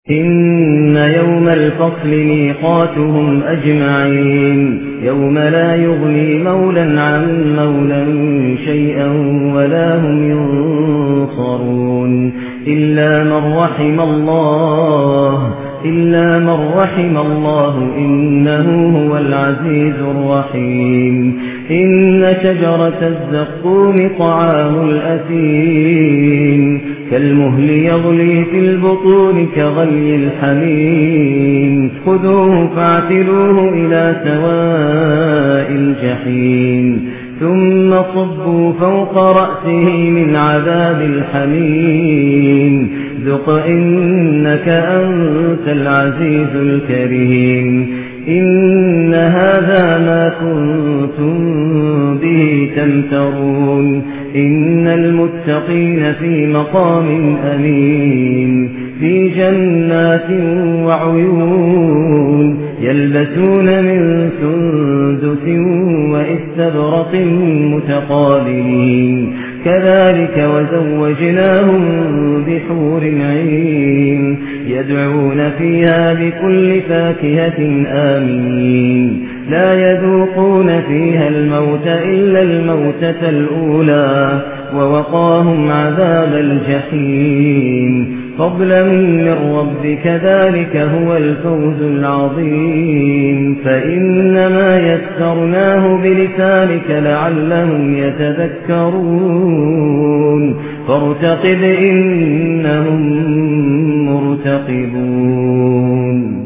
إن يوم الفصل ميقاتهم أجمعين يوم لا يغني مولى عن مولى شيئا ولا هم ينصرون إلا من رحم الله إنه هو العزيز الرحيم إن شجرة الزقوم طعام الأثيم كالمهل يغلي في البطون كغلي الحميم خذوه فاعتلوه إلى سواء الجحيم ثم صبوا فوق رأسه من عذاب الحميم ذق إنك أنت العزيز الكريم إن هذا ما كنتم به تمترون إن المتقين في مقام أمين في جنات وعيون يلبسون من سندس وإستبرق متقابلين كذلك وزوجناهم بحور عين يدعون فيها بكل فاكهة آمين لا يذوقون فيها الموت إلا الموتة الأولى ووقاهم عذاب الجحيم فضلا من ربك ذلك هو الفوز العظيم فإنما يسرناه بلسانك لعلهم يتذكرون فارتقب إنهم مرتقبون